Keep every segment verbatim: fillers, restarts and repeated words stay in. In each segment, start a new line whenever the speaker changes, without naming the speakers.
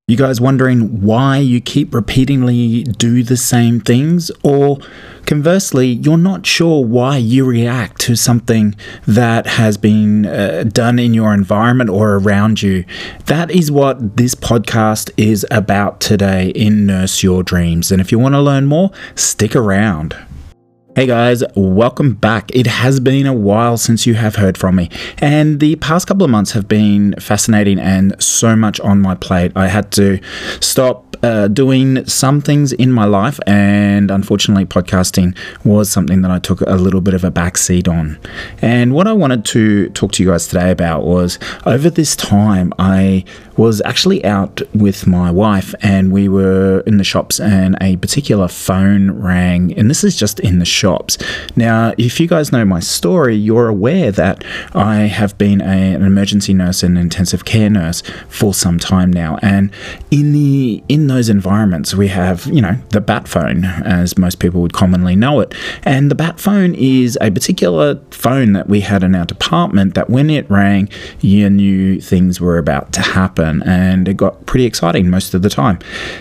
You guys wondering why you keep repeatedly do the same things? Or conversely, you're not sure why you react to something that has been uh, done in your environment or around you? That is what this podcast is about today in Nurse Your Dreams. And if you want to learn more, stick around. Hey guys, welcome back. It has been a while since you have heard from me, and the past couple of months have been fascinating and so much on my plate. I had to stop uh, doing some things in my life, and unfortunately podcasting was something that I took a little bit of a backseat on. And what I wanted to talk to you guys today about was, over this time I was actually out with my wife and we were in the shops and a particular phone rang, and this is just in the shops. Now, if you guys know my story, you're aware that I have been a, an emergency nurse and intensive care nurse for some time now, and in the in those environments we have, you know, the bat phone, as most people would commonly know it. And the bat phone is a particular phone that we had in our department that when it rang, you knew things were about to happen, and it got pretty exciting most of the time.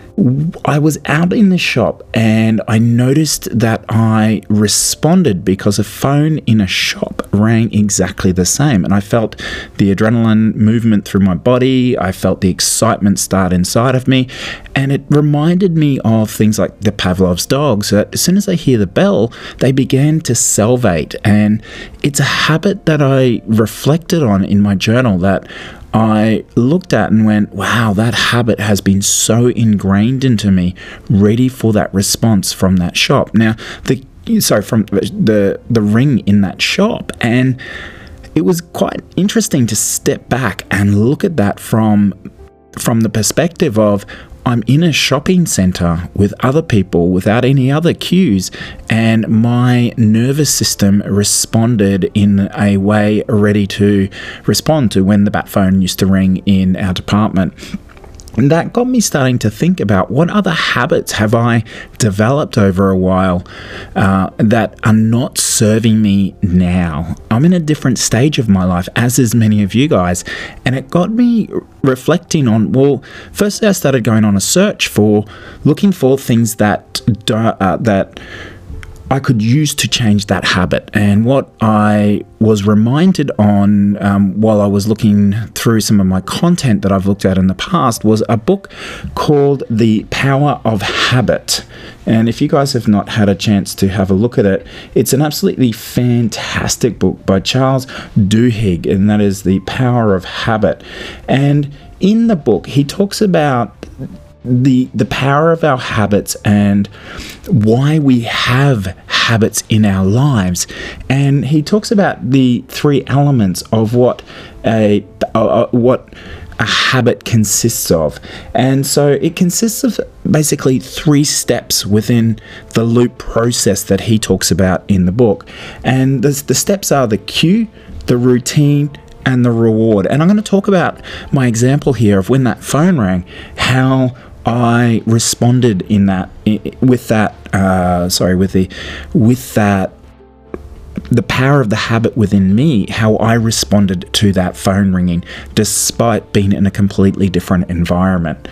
I was out in the shop and I noticed that I responded because a phone in a shop rang exactly the same, and I felt the adrenaline movement through my body. I felt the excitement start inside of me, and it reminded me of things like the Pavlov's dogs, that as soon as they hear the bell, they began to salivate. And it's a habit that I reflected on in my journal that I looked at and went, wow, that habit has been so ingrained into me, ready for that response from that shop. Now, the sorry, from the the ring in that shop, and it was quite interesting to step back and look at that from from the perspective of, I'm in a shopping center with other people without any other cues, and my nervous system responded in a way ready to respond to when the bat phone used to ring in our department. And that got me starting to think about, what other habits have I developed over a while uh, that are not serving me now? I'm in a different stage of my life, as is many of you guys. And it got me reflecting on, well, firstly I started going on a search for, looking for things that uh, that I could use to change that habit. And what I was reminded on um, while I was looking through some of my content that I've looked at in the past was a book called The Power of Habit. And if you guys have not had a chance to have a look at it, it's an absolutely fantastic book by Charles Duhigg, and that is The Power of Habit. And in the book, he talks about the the power of our habits and why we have habits in our lives. And he talks about the three elements of what a uh, what a habit consists of. And so it consists of basically three steps within the loop process that he talks about in the book. And the, the steps are the cue, the routine, and the reward. And I'm going to talk about my example here of when that phone rang, how I responded in that with that uh, sorry with the with that the power of the habit within me, how I responded to that phone ringing despite being in a completely different environment.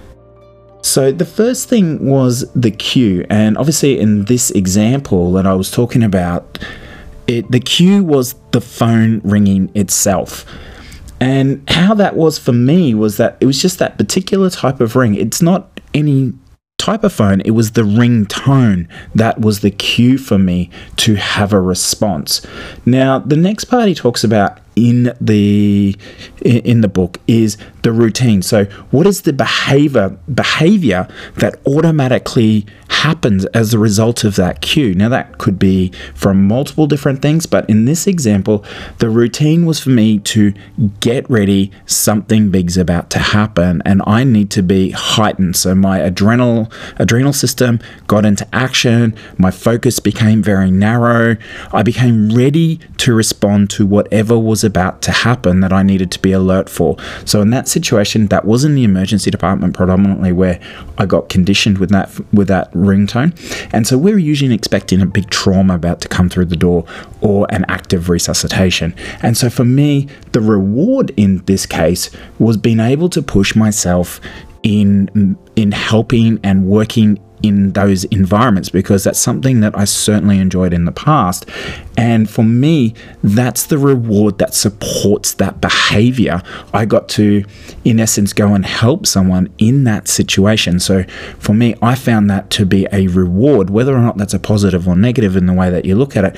So the first thing was the cue, and obviously in this example that I was talking about, it the cue was the phone ringing itself. And how that was for me was that it was just that particular type of ring. It's not any type of phone, it was the ring tone that was the cue for me to have a response. Now, the next part he talks about in the in the book is the routine. So what is the behavior behavior that automatically happens as a result of that cue? Now, that could be from multiple different things, but in this example, the routine was for me to get ready, something big's about to happen and I need to be heightened. So my adrenal adrenal system got into action, my focus became very narrow, I became ready to respond to whatever was about to happen that I needed to be alert for. So in that situation, that was in the emergency department predominantly, where I got conditioned with that with that ringtone. And so we're usually expecting a big trauma about to come through the door or an active resuscitation. And so for me, the reward in this case was being able to push myself in in helping and working in those environments, because that's something that I certainly enjoyed in the past. And for me, that's the reward that supports that behavior. I got to, in essence, go and help someone in that situation. So for me, I found that to be a reward, whether or not that's a positive or negative in the way that you look at it.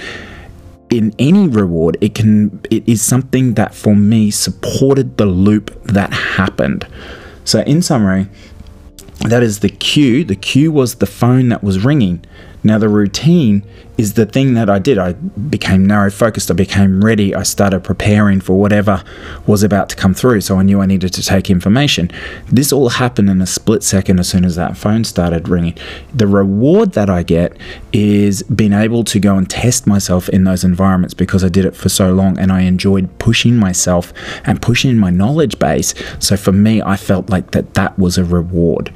In any reward, it can it is something that for me supported the loop that happened. So in summary, that is the cue. The cue was the phone that was ringing. Now the routine is the thing that I did. I became narrow focused. I became ready. I started preparing for whatever was about to come through. So I knew I needed to take information. This all happened in a split second as soon as that phone started ringing. The reward that I get is being able to go and test myself in those environments, because I did it for so long and I enjoyed pushing myself and pushing my knowledge base. So for me, I felt like that that was a reward.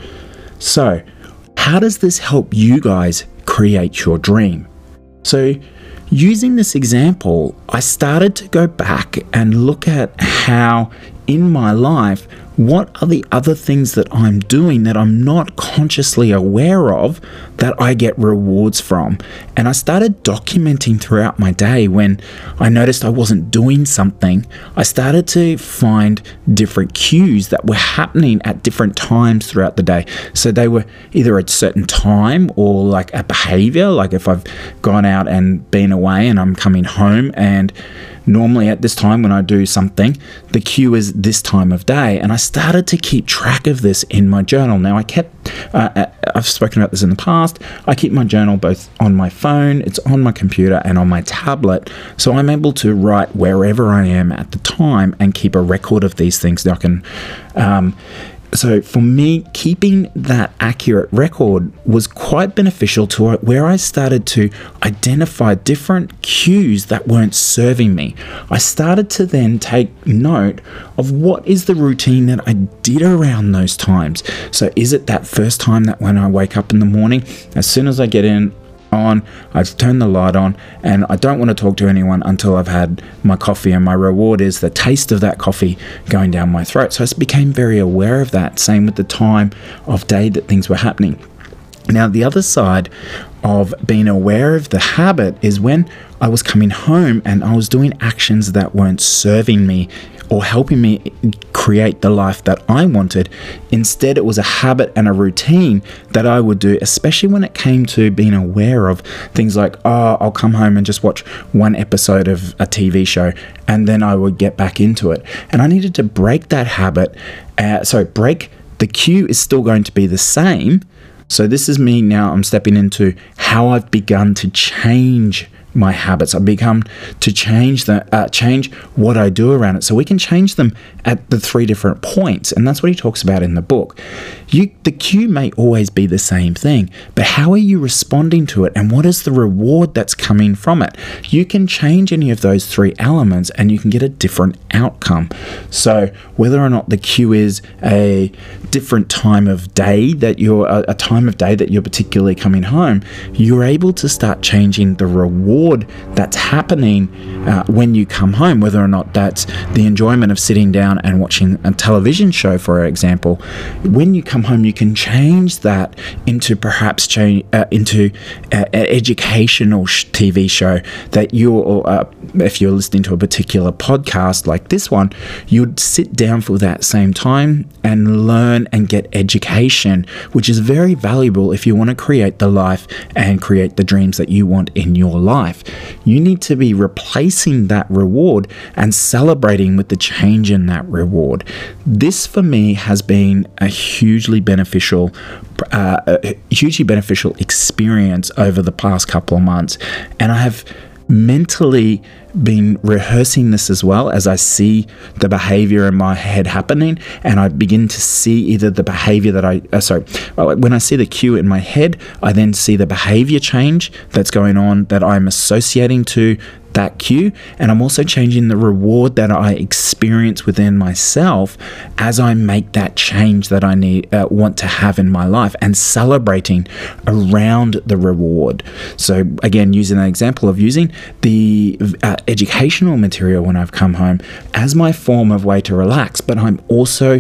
So how does this help you guys create your dream? So using this example, I started to go back and look at how in my life, what are the other things that I'm doing that I'm not consciously aware of that I get rewards from. And I started documenting throughout my day. When I noticed I wasn't doing something, I started to find different cues that were happening at different times throughout the day. So they were either at a certain time or like a behavior, like if I've gone out and been away and I'm coming home, and normally at this time when I do something, the cue is this time of day. And I started to keep track of this in my journal. Now I kept, uh, I've spoken about this in the past, I keep my journal both on my phone, it's on my computer and on my tablet. So I'm able to write wherever I am at the time and keep a record of these things that I can, um, So for me, keeping that accurate record was quite beneficial to where I started to identify different cues that weren't serving me. I started to then take note of what is the routine that I did around those times. So is it that first time that when I wake up in the morning, as soon as I get in, on, I've turned the light on, and I don't want to talk to anyone until I've had my coffee, and my reward is the taste of that coffee going down my throat. So I became very aware of that. Same with the time of day that things were happening. Now, the other side of being aware of the habit is when I was coming home and I was doing actions that weren't serving me or helping me create the life that I wanted. Instead, it was a habit and a routine that I would do, especially when it came to being aware of things like, oh, I'll come home and just watch one episode of a T V show, and then I would get back into it. And I needed to break that habit. Uh, so break, the cue is still going to be the same. So this is me now, I'm stepping into how I've begun to change my habits. I've become to change the uh, change what I do around it. So we can change them at the three different points, and that's what he talks about in the book. You, the cue may always be the same thing, but how are you responding to it, and what is the reward that's coming from it? You can change any of those three elements, and you can get a different outcome. So whether or not the cue is a different time of day that you're a, a time of day that you're particularly coming home, you're able to start changing the reward that's happening uh, when you come home, whether or not that's the enjoyment of sitting down and watching a television show, for example. When you come home, you can change that into perhaps change uh, into uh, an educational sh- T V show that you, or uh, if you're listening to a particular podcast like this one, you'd sit down for that same time and learn and get education, which is very valuable if you want to create the life and create the dreams that you want in your life. You need to be replacing that reward and celebrating with the change in that reward. This for me has been a hugely beneficial uh, a hugely beneficial experience over the past couple of months, and I have mentally been rehearsing this as well as I see the behavior in my head happening, and I begin to see either the behavior that I uh, sorry when I see the cue in my head, I then see the behavior change that's going on that I'm associating to that cue, and I'm also changing the reward that I experience within myself as I make that change that I need uh, want to have in my life, and celebrating around the reward. So again, using an example of using the uh, educational material when I've come home as my form of way to relax, but I'm also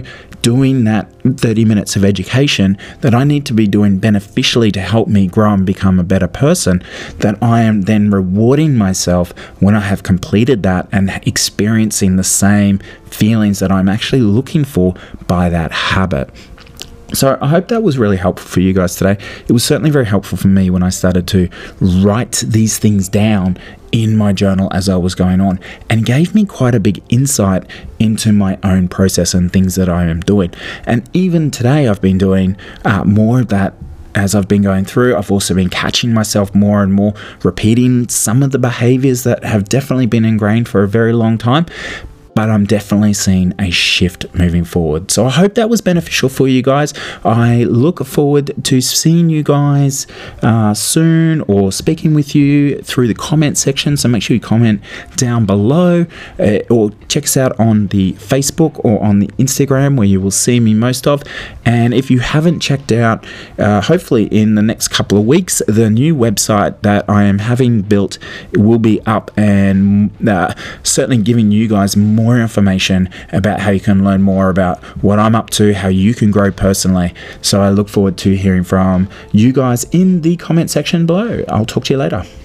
doing that thirty minutes of education that I need to be doing beneficially to help me grow and become a better person, that I am then rewarding myself when I have completed that and experiencing the same feelings that I'm actually looking for by that habit. So I hope that was really helpful for you guys today. It was certainly very helpful for me when I started to write these things down in my journal as I was going on, and gave me quite a big insight into my own process and things that I am doing. And even today I've been doing uh, more of that as I've been going through. I've also been catching myself more and more repeating some of the behaviors that have definitely been ingrained for a very long time. But I'm definitely seeing a shift moving forward. So I hope that was beneficial for you guys. I look forward to seeing you guys uh, soon, or speaking with you through the comment section. So make sure you comment down below, uh, or check us out on the Facebook or on the Instagram, where you will see me most of. And if you haven't checked out, uh, hopefully in the next couple of weeks, the new website that I am having built will be up, and uh, certainly giving you guys more more information about how you can learn more about what I'm up to, how you can grow personally. So I look forward to hearing from you guys in the comment section below. I'll talk to you later.